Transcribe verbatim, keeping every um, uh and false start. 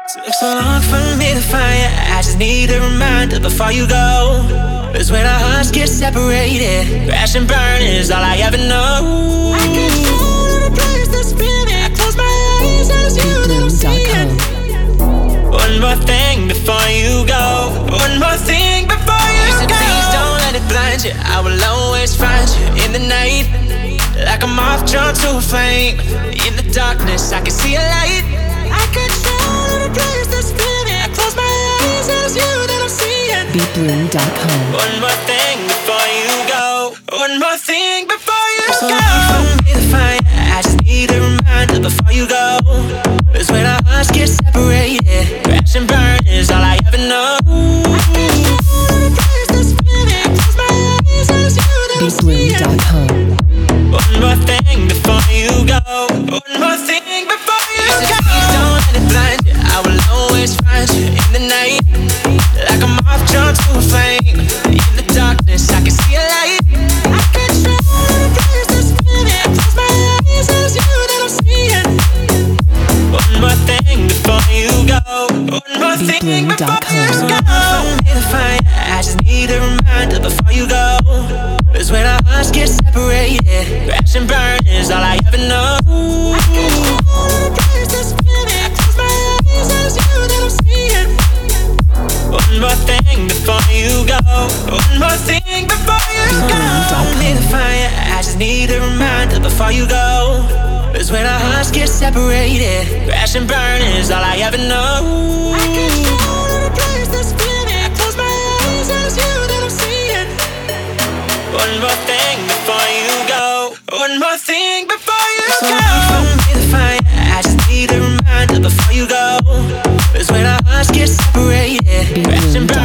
Took so long for me to find you. I just need a reminder before you go. Cause when our hearts get separated, crash and burn is all I ever know. I control every place that's spinning. I close my eyes and it's you that I'm seeing. One more thing before you go. One more thing before you go. Please don't let it blind you. I will always find you in the night, like a moth drawn to a flame. In the darkness I can see a light. I control every place that's spinning. I close my eyes and it's you that I'm seeing. beat bloom dot com. One more thing before you go. One more thing before you so go. For me to find, I just need a reminder before you go. Cause when our hearts get separated, crash and burn is all I ever know. I control every place that's spinning. I close my eyes and it's you that I'm seeing. beat bloom dot com. One more thing before you go. One more thing before you go. Please don't let it blind you. I will always find you in the night, like a moth drawn to a flame. In the darkness I can see a light. I control every place that's spinning. I close my eyes and it's you that I'm seeing. One more thing before you go. One more thing before you go. For me to find, I just need a reminder before you go. Cause when our hearts get separated, crash and burn is all I ever know. I control every place that's spinning. I close my eyes and it's you that I'm seeing. One more thing before you go. One more thing before you go. For me to find you, I just need a reminder before you go. Cause when our hearts get separated, crash and burn is all I ever know. I control every place that's spinning. I close my eyes and it's you that I'm seeing. One more thing before you go. One more thing before you so go. For me to find, I just need a reminder before you go. Cause when our hearts get separated, crash and burn